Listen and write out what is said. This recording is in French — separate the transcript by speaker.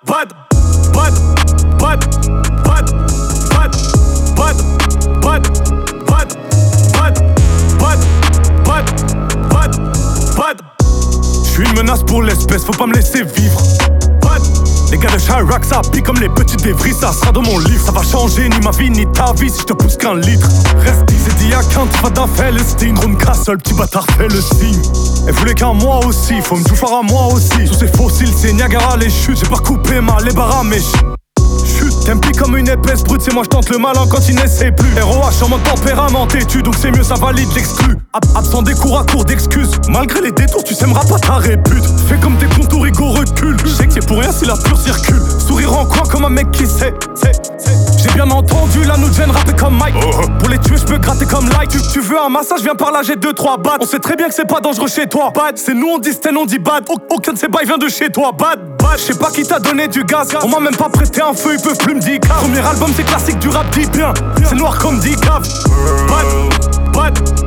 Speaker 1: bad, bad, bad, bad, bad, bad, bad, bad, bad, bad, bad, bad, bad. J'suis une menace pour l'espèce, faut pas me laisser vivre. Bad. Les gars de Chirac, ça pique comme les petits débris, ça sera dans mon livre. Ça va changer ni ma vie ni ta vie si je te pousse qu'un litre. Reste easy, dis à quand tu vas dans Palestine. Drone Castle, petit bâtard, fais le signe. Elle voulait qu'un moi aussi, faut me tout faire à moi aussi. Sous ces fossiles, c'est Niagara les chutes. J'ai pas coupé ma les barras, mais chute. T'aimes pis comme une épaisse brute, c'est moi je tente le malin quand il n'essaie plus. ROH en mode tempérament têtu, donc c'est mieux ça valide l'exclu. Absent des cours à court d'excuses. Malgré les détours, tu sèmeras pas ta répute. Fais comme tes contours, Rigo recule. Je sais que c'est pour rien si la pure circule. Sourire en coin comme un mec qui sait. J'ai bien entendu la nous gêne rapper comme Mike. Pour les tuer, je peux gratter comme Light. Tu veux un massage, viens par là, j'ai 2-3 bad. On sait très bien que c'est pas dangereux chez toi. Bad, c'est nous on dit sten, on dit bad. Aucun de ces bails vient de chez toi. Bad, bad. Je sais pas qui t'a donné du gaz. On m'a même pas prêté un feu, ils peuvent plus me dire. Premier album, c'est classique du rap, dis bien. C'est noir comme dit cave. Bad, bad.